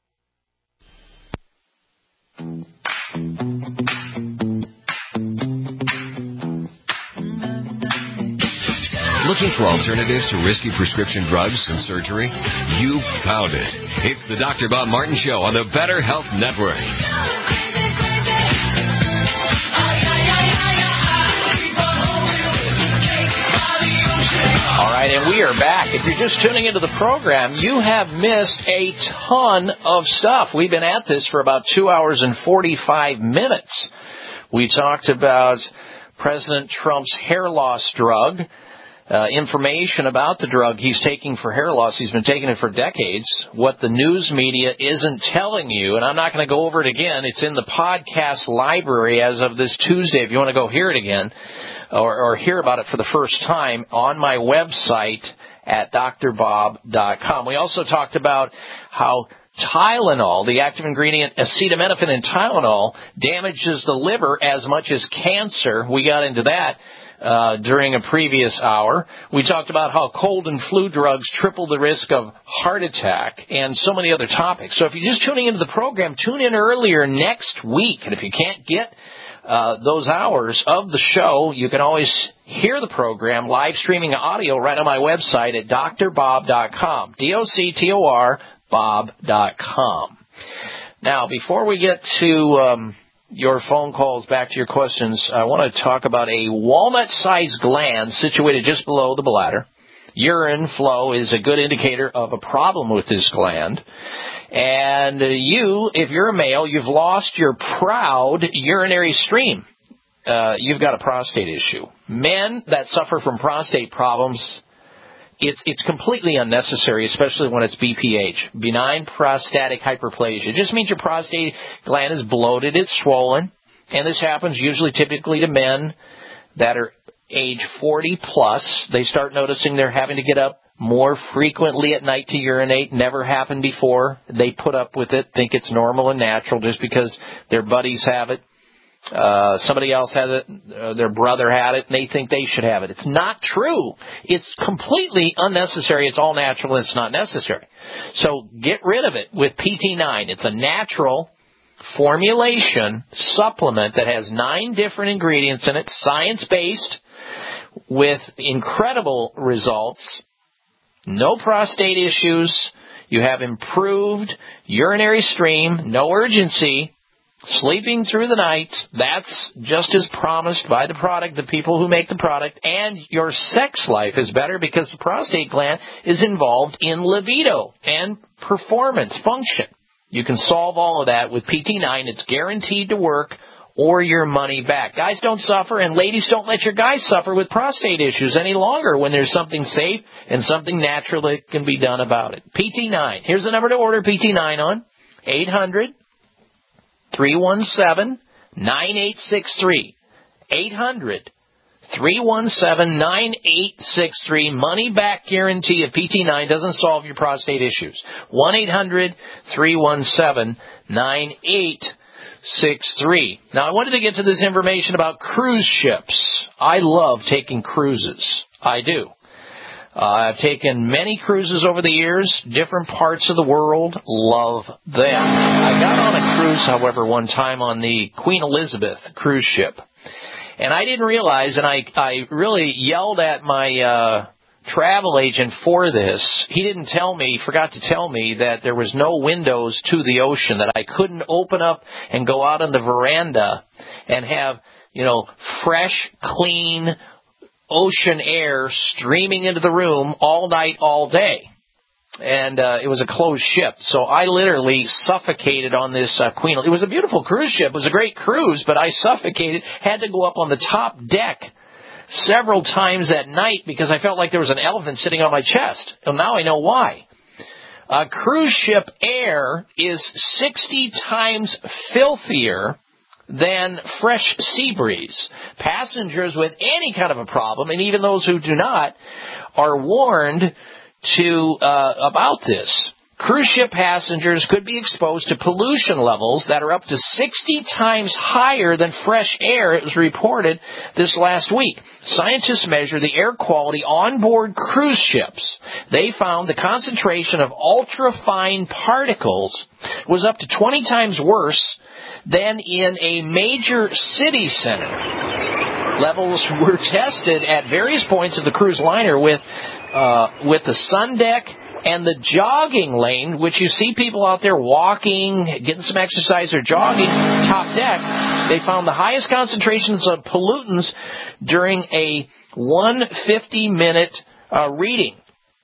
Looking for alternatives to risky prescription drugs and surgery? You've found it. It's the Doctor Bob Martin Show on the Better Health Network. All right, and we are back. If you're just tuning into the program, you have missed a ton of stuff. We've been at this for about two hours and forty-five minutes. We talked about President Trump's hair loss drug. Uh, information about the drug he's taking for hair loss. He's been taking it for decades. What the news media isn't telling you, and I'm not going to go over it again. It's in the podcast library as of this Tuesday if you want to go hear it again or, or hear about it for the first time on my website at D R bob dot com. We also talked about how Tylenol, the active ingredient acetaminophen in Tylenol, damages the liver as much as cancer. We got into that Uh, during a previous hour. We talked about how cold and flu drugs triple the risk of heart attack and so many other topics. So if you're just tuning into the program, tune in earlier next week. And if you can't get uh, those hours of the show, you can always hear the program live streaming audio right on my website at D R bob dot com. D O C T O R Bob dot com. Now, before we get to Um, your phone calls, back to your questions, I want to talk about a walnut-sized gland situated just below the bladder. Urine flow is a good indicator of a problem with this gland. And you, if you're a male, you've lost your proud urinary stream. Uh, you've got a prostate issue. Men that suffer from prostate problems, It's it's completely unnecessary, especially when it's B P H, benign prostatic hyperplasia. It just means your prostate gland is bloated, it's swollen, and this happens usually typically to men that are age forty plus. They start noticing they're having to get up more frequently at night to urinate. Never happened before. They put up with it, think it's normal and natural just because their buddies have it. Uh, somebody else has it, uh, their brother had it, and they think they should have it. It's not true. It's completely unnecessary. It's all natural, and it's not necessary. So get rid of it with P T nine. It's a natural formulation supplement that has nine different ingredients in it, science-based, with incredible results. No prostate issues. You have improved urinary stream, no urgency. Sleeping through the night, that's just as promised by the product, the people who make the product, and your sex life is better because the prostate gland is involved in libido and performance function. You can solve all of that with P T nine. It's guaranteed to work or your money back. Guys don't suffer, and ladies don't let your guys suffer with prostate issues any longer when there's something safe and something natural that can be done about it. P T nine. Here's the number to order P T nine on, eight hundred, three one seven, nine eight six three. eight hundred, three one seven, nine eight six three. Money back guarantee of P T nine doesn't solve your prostate issues. one eight hundred, three one seven, nine eight six three. Now, I wanted to get to this information about cruise ships. I love taking cruises. I do. Uh, I've taken many cruises over the years, different parts of the world, love them. I got on a cruise, however, one time on the Queen Elizabeth cruise ship. And I didn't realize, and I, I really yelled at my uh, travel agent for this. He didn't tell me, forgot to tell me that there was no windows to the ocean, that I couldn't open up and go out on the veranda and have, you know, fresh, clean ocean air streaming into the room all night, all day. And uh, it was a closed ship, so I literally suffocated on this uh, Queen. It was a beautiful cruise ship. It was a great cruise, but I suffocated, had to go up on the top deck several times at night because I felt like there was an elephant sitting on my chest. And now I know why. Uh, cruise ship air is sixty times filthier than fresh sea breeze. Passengers with any kind of a problem, and even those who do not, are warned to uh, about this. Cruise ship passengers could be exposed to pollution levels that are up to sixty times higher than fresh air, it was reported this last week. Scientists measure the air quality on board cruise ships. They found the concentration of ultrafine particles was up to twenty times worse than in a major city center. Levels were tested at various points of the cruise liner with, uh, with the sun deck and the jogging lane, which you see people out there walking, getting some exercise or jogging, top deck. They found the highest concentrations of pollutants during a one hundred fifty minute uh, reading.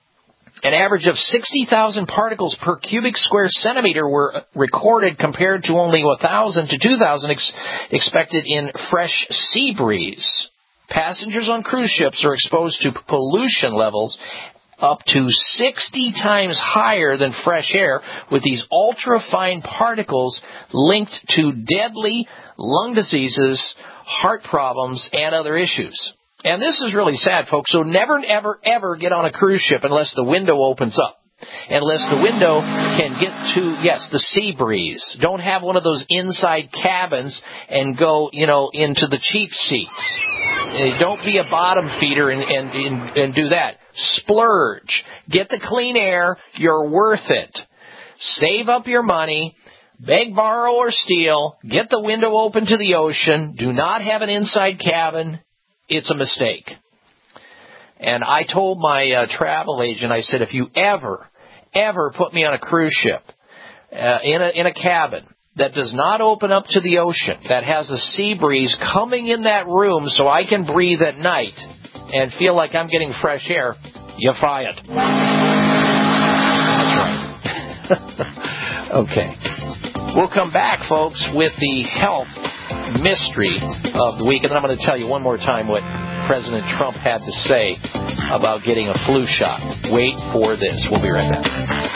An average of sixty thousand particles per cubic square centimeter were recorded compared to only one thousand to two thousand ex- expected in fresh sea breeze. Passengers on cruise ships are exposed to pollution levels up to sixty times higher than fresh air, with these ultrafine particles linked to deadly lung diseases, heart problems, and other issues. And this is really sad, folks, so never, ever, ever get on a cruise ship unless the window opens up. Unless the window can get to, yes, the sea breeze. Don't have one of those inside cabins and go, you know, into the cheap seats. Don't be a bottom feeder and, and, and, and do that. Splurge. Get the clean air. You're worth it. Save up your money. Beg, borrow, or steal. Get the window open to the ocean. Do not have an inside cabin. It's a mistake. And I told my uh, travel agent, I said, if you ever, ever put me on a cruise ship uh, in a in a cabin that does not open up to the ocean, that has a sea breeze coming in that room so I can breathe at night and feel like I'm getting fresh air, you're fired. That's right. Okay. We'll come back, folks, with the health mystery of the week, and then I'm going to tell you one more time what President Trump had to say about getting a flu shot. Wait for this. We'll be right back.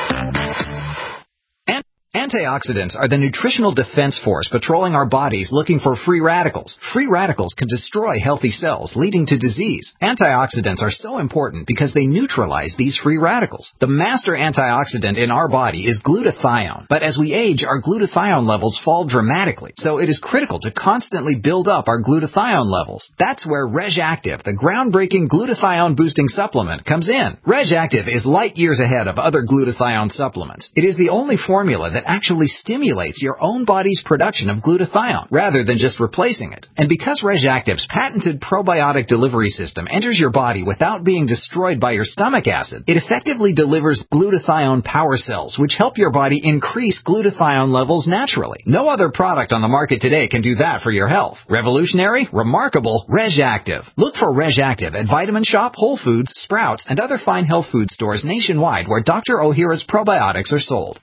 Antioxidants are the nutritional defense force patrolling our bodies looking for free radicals. Free radicals can destroy healthy cells, leading to disease. Antioxidants are so important because they neutralize these free radicals. The master antioxidant in our body is glutathione, but as we age, our glutathione levels fall dramatically, so it is critical to constantly build up our glutathione levels. That's where RegActive, the groundbreaking glutathione-boosting supplement, comes in. RegActive is light years ahead of other glutathione supplements. It is the only formula that actually stimulates your own body's production of glutathione, rather than just replacing it. And because RegActive's patented probiotic delivery system enters your body without being destroyed by your stomach acid, it effectively delivers glutathione power cells, which help your body increase glutathione levels naturally. No other product on the market today can do that for your health. Revolutionary? Remarkable? RegActive. Look for RegActive at Vitamin Shop, Whole Foods, Sprouts, and other fine health food stores nationwide where Doctor Ohhira's probiotics are sold.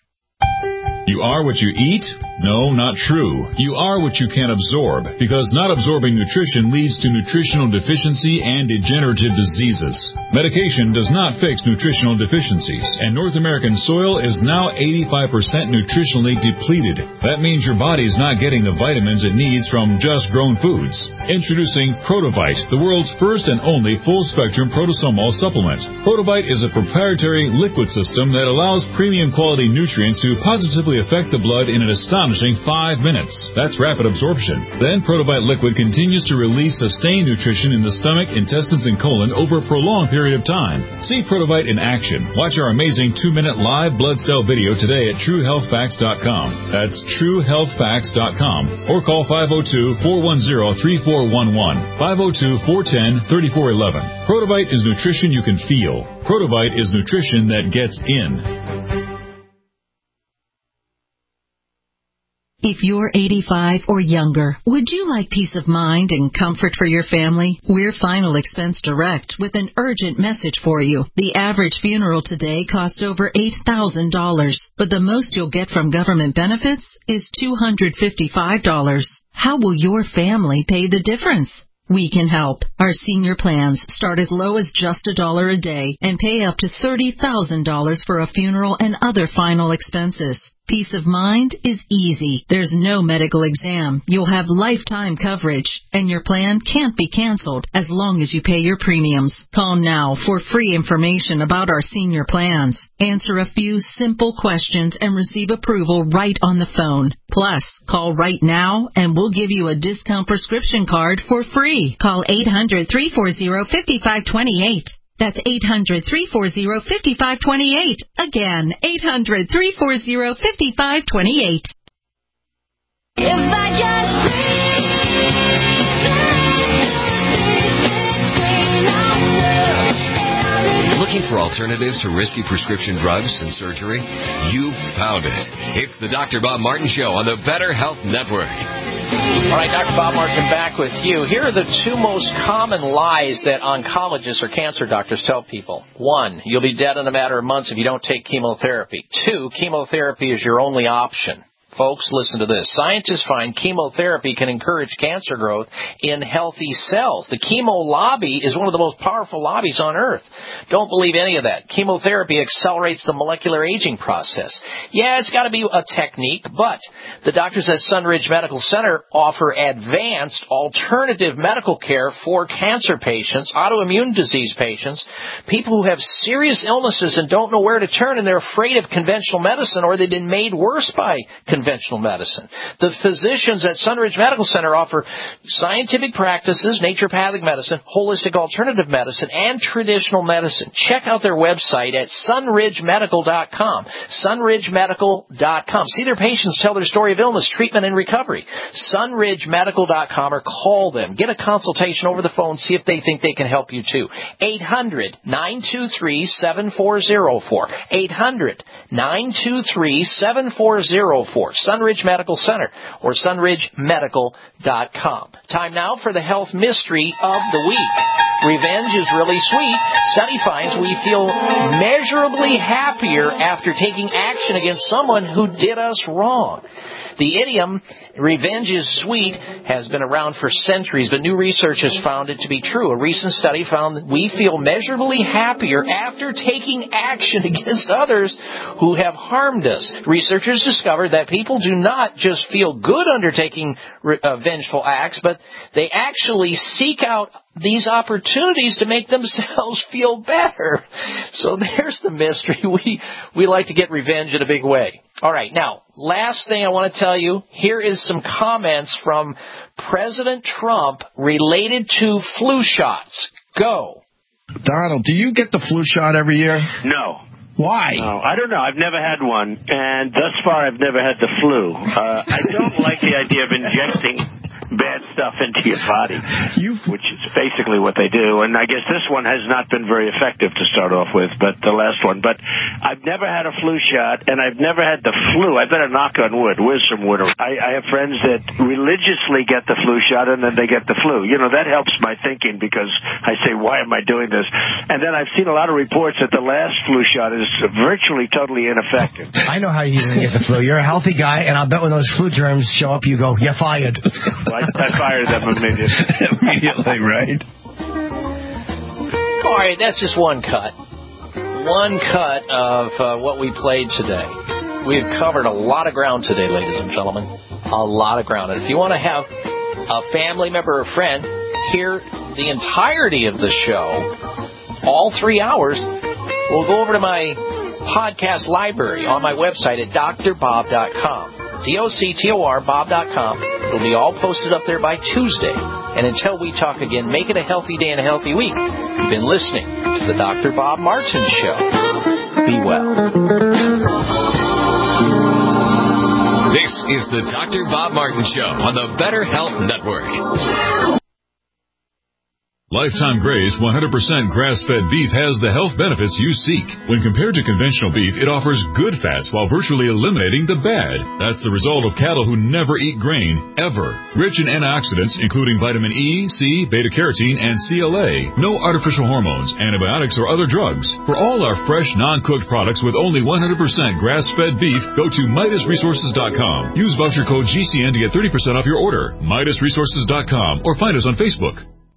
You are what you eat? No, not true. You are what you can absorb, because not absorbing nutrition leads to nutritional deficiency and degenerative diseases. Medication does not fix nutritional deficiencies, and North American soil is now eighty-five percent nutritionally depleted. That means your body's not getting the vitamins it needs from just grown foods. Introducing Protovite, the world's first and only full-spectrum protosomal supplement. Protovite is a proprietary liquid system that allows premium quality nutrients to positively affect the blood in an astonishing five minutes. That's rapid absorption. Then Protovite liquid continues to release sustained nutrition in the stomach, intestines, and colon over a prolonged period of time. See Protovite in action. Watch our amazing two-minute live blood cell video today at True Health Facts dot com. That's True Health Facts dot com. Or call five oh two, four one zero, three four one one, five oh two, four one zero, three four one one. Protovite is nutrition you can feel. Protovite is nutrition that gets in. If you're eighty-five or younger, would you like peace of mind and comfort for your family? We're Final Expense Direct with an urgent message for you. The average funeral today costs over eight thousand dollars, but the most you'll get from government benefits is two hundred fifty-five dollars. How will your family pay the difference? We can help. Our senior plans start as low as just a dollar a day and pay up to thirty thousand dollars for a funeral and other final expenses. Peace of mind is easy. There's no medical exam. You'll have lifetime coverage, and your plan can't be canceled as long as you pay your premiums. Call now for free information about our senior plans. Answer a few simple questions and receive approval right on the phone. Plus, call right now and we'll give you a discount prescription card for free. Call eight hundred, three four zero, five five two eight. That's eight hundred, three four zero, five five two eight. Again, eight hundred, three four zero, five five two eight. If I just Looking for alternatives to risky prescription drugs and surgery? You found it. It's the Doctor Bob Martin Show on the Better Health Network. All right, Doctor Bob Martin back with you. Here are the two most common lies that oncologists or cancer doctors tell people. One, you'll be dead in a matter of months if you don't take chemotherapy. Two, chemotherapy is your only option. Folks, listen to this. Scientists find chemotherapy can encourage cancer growth in healthy cells. The chemo lobby is one of the most powerful lobbies on earth. Don't believe any of that. Chemotherapy accelerates the molecular aging process. Yeah, it's got to be a technique, but the doctors at Sunridge Medical Center offer advanced alternative medical care for cancer patients, autoimmune disease patients, people who have serious illnesses and don't know where to turn and they're afraid of conventional medicine or they've been made worse by conventional Conventional medicine. The physicians at Sunridge Medical Center offer scientific practices, naturopathic medicine, holistic alternative medicine, and traditional medicine. Check out their website at sunridge medical dot com. sunridge medical dot com. See their patients tell their story of illness, treatment, and recovery. sunridge medical dot com or call them. Get a consultation over the phone. See if they think they can help you too. eight hundred, nine two three, seven four zero four. eight hundred, nine two three, seven four zero four. Sunridge Medical Center or sunridge medical dot com. Time now for the health mystery of the week. Revenge is really sweet. Study finds we feel measurably happier after taking action against someone who did us wrong. The idiom, revenge is sweet, has been around for centuries, but new research has found it to be true. A recent study found that we feel measurably happier after taking action against others who have harmed us. Researchers discovered that people do not just feel good undertaking re- uh, vengeful acts, but they actually seek out these opportunities to make themselves feel better. So there's the mystery. We we like to get revenge in a big way. All right, now, last thing I want to tell you, here is some comments from President Trump related to flu shots. Go. Donald, do you get the flu shot every year? No. Why? No, I don't know. I've never had one, and thus far I've never had the flu. Uh, I don't like the idea of injecting bad stuff into your body, which is basically what they do. And I guess this one has not been very effective to start off with, but the last one. But I've never had a flu shot, and I've never had the flu. I better knock on wood. Where's some wood? I, I have friends that religiously get the flu shot, and then they get the flu. You know, that helps my thinking because I say, why am I doing this? And then I've seen a lot of reports that the last flu shot is virtually totally ineffective. I know how you get the flu. You're a healthy guy, and I'll bet when those flu germs show up, you go, you're fired. I, I fired them immediately. Immediately, right? All right, that's just one cut. One cut of uh, what we played today. We've covered a lot of ground today, ladies and gentlemen. A lot of ground. And if you want to have a family member or friend hear the entirety of the show, all three hours, we'll go over to my podcast library on my website at D R bob dot com. D O C T O R Bob dot com. It'll be all posted up there by Tuesday. And until we talk again, make it a healthy day and a healthy week. You've been listening to the Doctor Bob Martin Show. Be well. This is the Doctor Bob Martin Show on the Better Health Network. Lifetime Graze one hundred percent grass-fed beef has the health benefits you seek. When compared to conventional beef, it offers good fats while virtually eliminating the bad. That's the result of cattle who never eat grain, ever. Rich in antioxidants, including vitamin E, C, beta-carotene, and C L A. No artificial hormones, antibiotics, or other drugs. For all our fresh, non-cooked products with only one hundred percent grass-fed beef, go to Midas Resources dot com. Use voucher code G C N to get thirty percent off your order. Midas Resources dot com or find us on Facebook.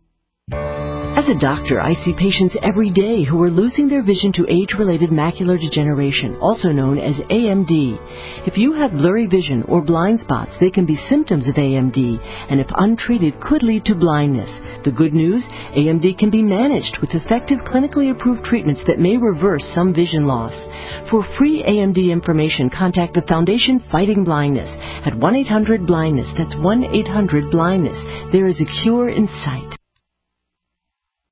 As a doctor, I see patients every day who are losing their vision to age-related macular degeneration, also known as A M D. If you have blurry vision or blind spots, they can be symptoms of A M D, and if untreated, could lead to blindness. The good news, A M D can be managed with effective clinically approved treatments that may reverse some vision loss. For free A M D information, contact the Foundation Fighting Blindness at one eight hundred blindness. That's one eight hundred blindness. There is a cure in sight.